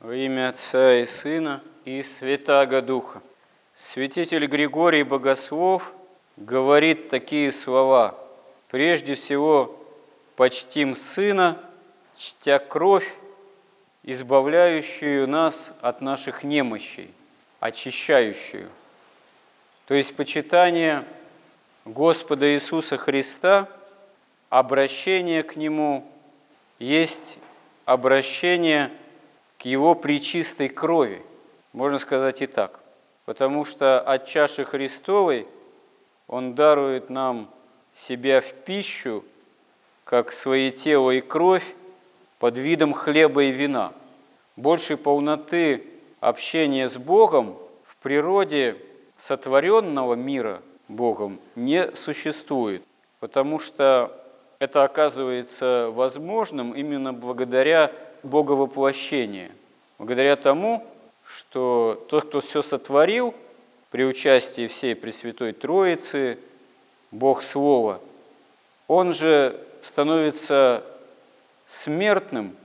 Во имя Отца и Сына и Святаго Духа. Святитель Григорий Богослов говорит такие слова: «Прежде всего почтим Сына, чтя кровь, избавляющую нас от наших немощей, очищающую». То есть почитание Господа Иисуса Христа, обращение к Нему есть обращение к Его пречистой крови, можно сказать и так, потому что от чаши Христовой Он дарует нам себя в пищу, как свои тело и кровь, под видом хлеба и вина. Большей полноты общения с Богом в природе сотворенного мира Богом не существует, потому что это оказывается возможным именно благодаря Боговоплощению, благодаря тому, что тот, кто все сотворил при участии всей Пресвятой Троицы, Бог Слова, Он же становится смертным,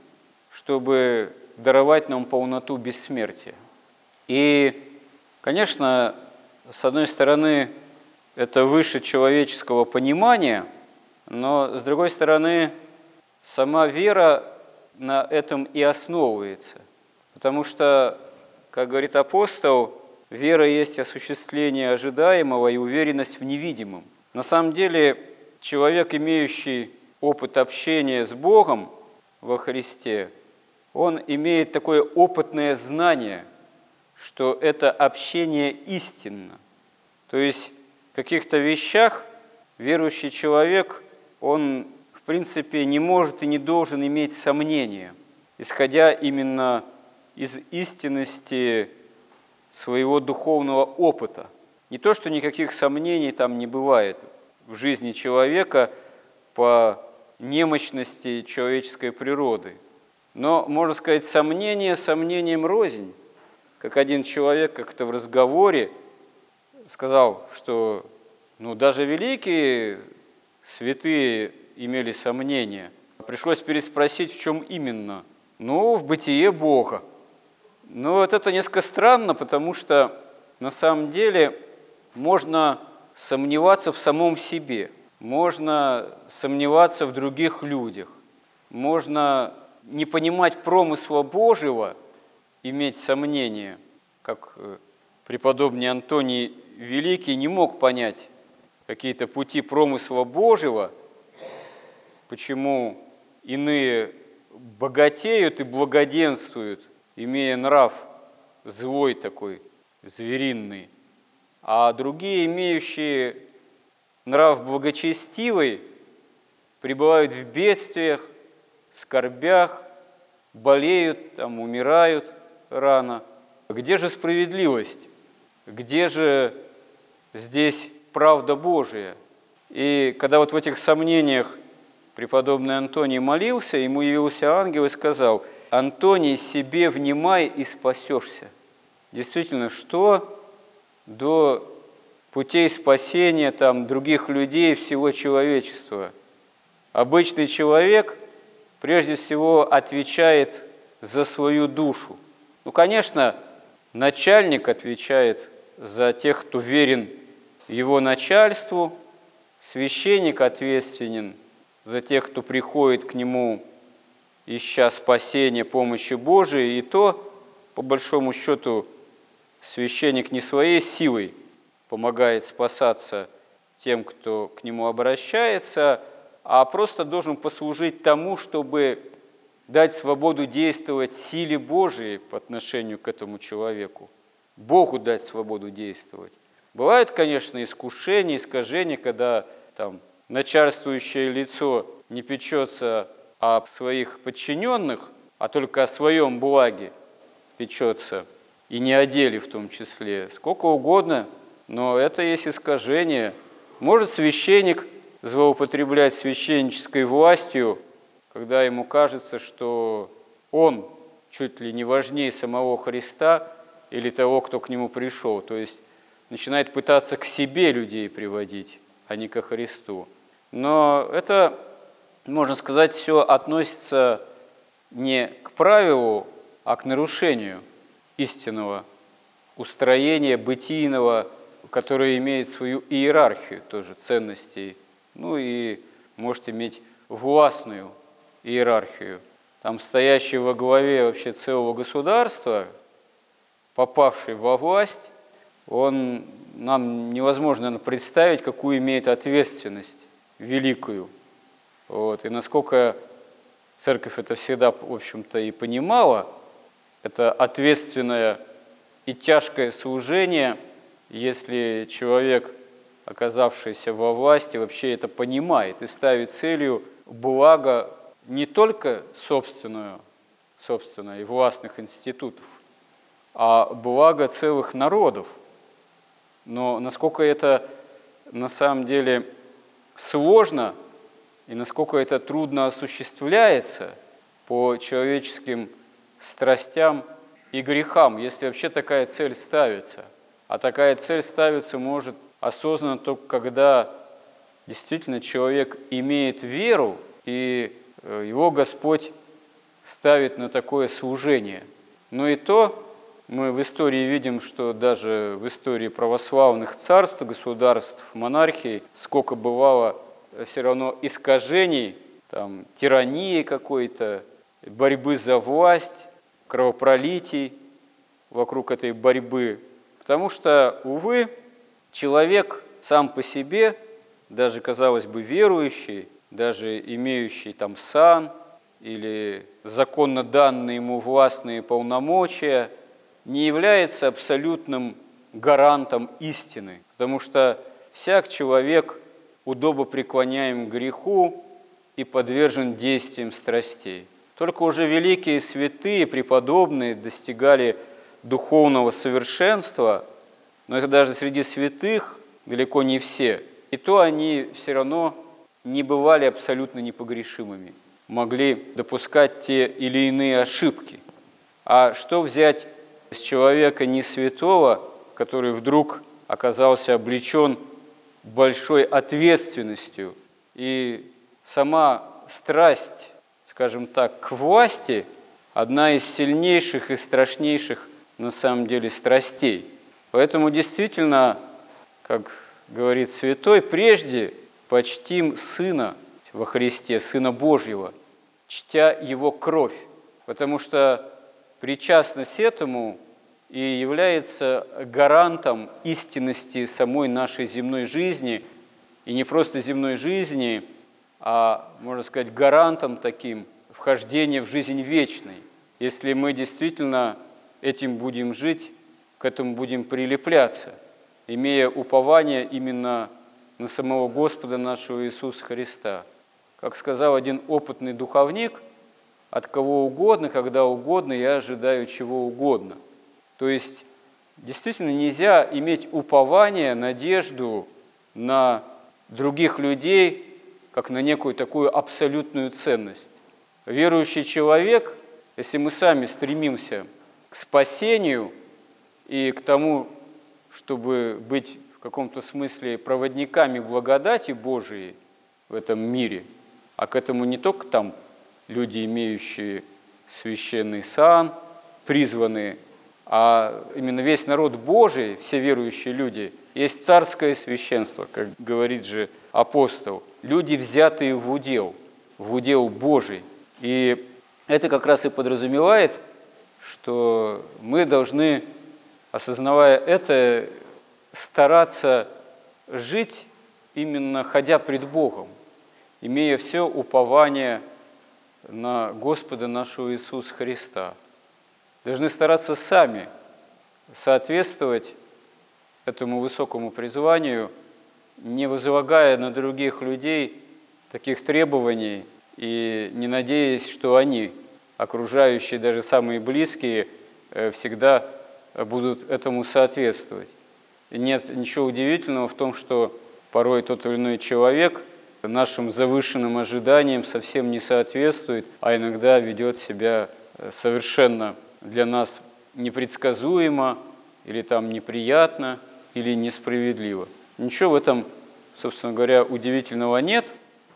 чтобы даровать нам полноту бессмертия. И, конечно, с одной стороны, это выше человеческого понимания, но, с другой стороны, сама вера на этом и основывается. Потому что, как говорит апостол, вера есть осуществление ожидаемого и уверенность в невидимом. На самом деле, человек, имеющий опыт общения с Богом во Христе, он имеет такое опытное знание, что это общение истинно. То есть в каких-то вещах верующий человек, он, в принципе, не может и не должен иметь сомнения, исходя именно из истинности своего духовного опыта. Не то, что никаких сомнений там не бывает в жизни человека по немощности человеческой природы. Но, можно сказать, сомнение сомнением рознь. Как один человек как-то в разговоре сказал, что даже великие святые имели сомнения. Пришлось переспросить, в чем именно. В бытие Бога. Но вот это несколько странно, потому что на самом деле можно сомневаться в самом себе, можно сомневаться в других людях, можно не понимать промысла Божьего, иметь сомнения, как преподобный Антоний Великий не мог понять какие-то пути промысла Божьего, почему иные богатеют и благоденствуют, имея нрав злой такой, звериный, а другие, имеющие нрав благочестивый, пребывают в бедствиях, скорбях, болеют, умирают рано. Где же справедливость? Где же здесь правда Божия? И когда вот в этих сомнениях преподобный Антоний молился, ему явился ангел и сказал: «Антоний, себе внимай и спасешься». Действительно, что до путей спасения других людей, всего человечества? Обычный человек прежде всего отвечает за свою душу. Конечно, начальник отвечает за тех, кто верен его начальству, священник ответственен за тех, кто приходит к нему, ища спасения, помощи Божией, и то, по большому счету, священник не своей силой помогает спасаться тем, кто к нему обращается, а просто должен послужить тому, чтобы дать свободу действовать силе Божией по отношению к этому человеку. Богу дать свободу действовать. Бывают, конечно, искушения, искажения, когда начальствующее лицо не печется о своих подчиненных, а только о своем благе печется, и не о деле в том числе. Сколько угодно, но это есть искажение. Может священник злоупотреблять священнической властью, когда ему кажется, что он чуть ли не важнее самого Христа или того, кто к нему пришел. То есть начинает пытаться к себе людей приводить, а не ко Христу. Но это, можно сказать, все относится не к правилу а к нарушению истинного устроения бытийного, которое имеет свою иерархию тоже ценностей, ну и может иметь властную иерархию. Там стоящий во главе вообще целого государства, попавший во власть, нам невозможно, наверное, представить, какую имеет ответственность великую. Вот. И насколько церковь это всегда, в общем-то, и понимала, это ответственное и тяжкое служение, если человек, оказавшийся во власти, вообще это понимает и ставит целью благо не только собственное и властных институтов, а благо целых народов. Но насколько это на самом деле сложно и насколько это трудно осуществляется по человеческим страстям и грехам, если вообще такая цель ставится. А такая цель ставится может осознанно только когда действительно человек имеет веру, и его Господь ставит на такое служение. Но и то мы в истории видим, что даже в истории православных царств, государств, монархий, сколько бывало все равно искажений, там, тирании какой-то, борьбы за власть, кровопролитий вокруг этой борьбы. Потому что, увы, человек сам по себе, даже, казалось бы, верующий, даже имеющий там сан или законно данные ему властные полномочия, не является абсолютным гарантом истины, потому что всяк человек удобопреклоняем греху и подвержен действиям страстей. Только уже великие святые, преподобные достигали духовного совершенства, но это даже среди святых далеко не все. И то они все равно не бывали абсолютно непогрешимыми, могли допускать те или иные ошибки. А что взять с человека не святого, который вдруг оказался облечен большой ответственностью, и сама страсть, скажем так, к власти – одна из сильнейших и страшнейших на самом деле страстей. Поэтому действительно, как говорит святой, прежде почтим Сына во Христе, Сына Божьего, чтя Его кровь, потому что причастность этому и является гарантом истинности самой нашей земной жизни, и не просто земной жизни, а, можно сказать, гарантом таким вхождения в жизнь вечной. Если мы действительно этим будем жить, к этому будем прилепляться, имея упование именно на самого Господа нашего Иисуса Христа. Как сказал один опытный духовник, от кого угодно, когда угодно, я ожидаю чего угодно. То есть действительно нельзя иметь упование, надежду на других людей, как на некую такую абсолютную ценность. Верующий человек, если мы сами стремимся к спасению и к тому, чтобы быть в каком-то смысле проводниками благодати Божией в этом мире, а к этому не только там люди, имеющие священный сан, призванные, а именно весь народ Божий, все верующие люди, есть царское священство, как говорит же апостол, люди, взятые в удел Божий. И это как раз и подразумевает, что мы должны, осознавая это, стараться жить именно ходя пред Богом, имея все упование на Господа нашего Иисуса Христа. Должны стараться сами соответствовать этому высокому призванию, не возлагая на других людей таких требований и не надеясь, что они, окружающие, даже самые близкие, всегда будут этому соответствовать. И нет ничего удивительного в том, что порой тот или иной человек нашим завышенным ожиданиям совсем не соответствует, а иногда ведет себя совершенно для нас непредсказуемо, или там неприятно, или несправедливо. Ничего в этом, собственно говоря, удивительного нет,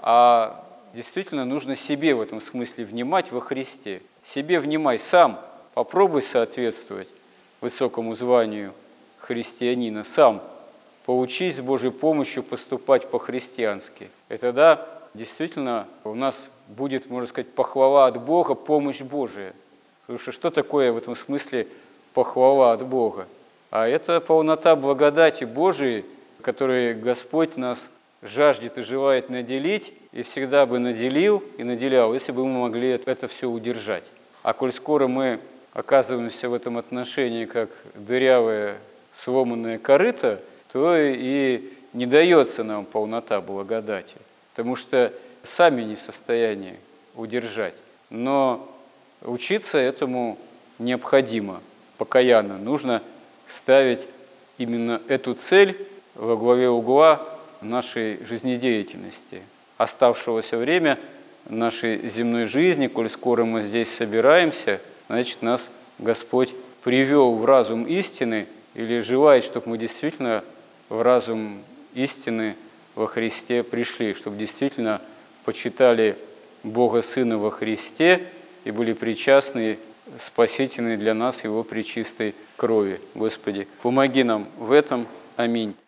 а действительно нужно себе в этом смысле внимать во Христе. Себе внимай сам, попробуй соответствовать высокому званию христианина сам, поучись с Божьей помощью поступать по-христиански. И тогда действительно у нас будет, можно сказать, похвала от Бога, помощь Божия. Потому что что такое в этом смысле похвала от Бога? А это полнота благодати Божией, которой Господь нас жаждет и желает наделить, и всегда бы наделил и наделял, если бы мы могли это все удержать. А коль скоро мы оказываемся в этом отношении как дырявое сломанное корыто, то и не дается нам полнота благодати, потому что сами не в состоянии удержать. Но учиться этому необходимо, покаянно. Нужно ставить именно эту цель во главе угла нашей жизнедеятельности, оставшегося время нашей земной жизни. Коль скоро мы здесь собираемся, значит, нас Господь привел в разум истины или желает, чтобы мы действительно в разум истины во Христе пришли, чтобы действительно почитали Бога Сына во Христе и были причастны спасительной для нас Его пречистой крови. Господи, помоги нам в этом. Аминь.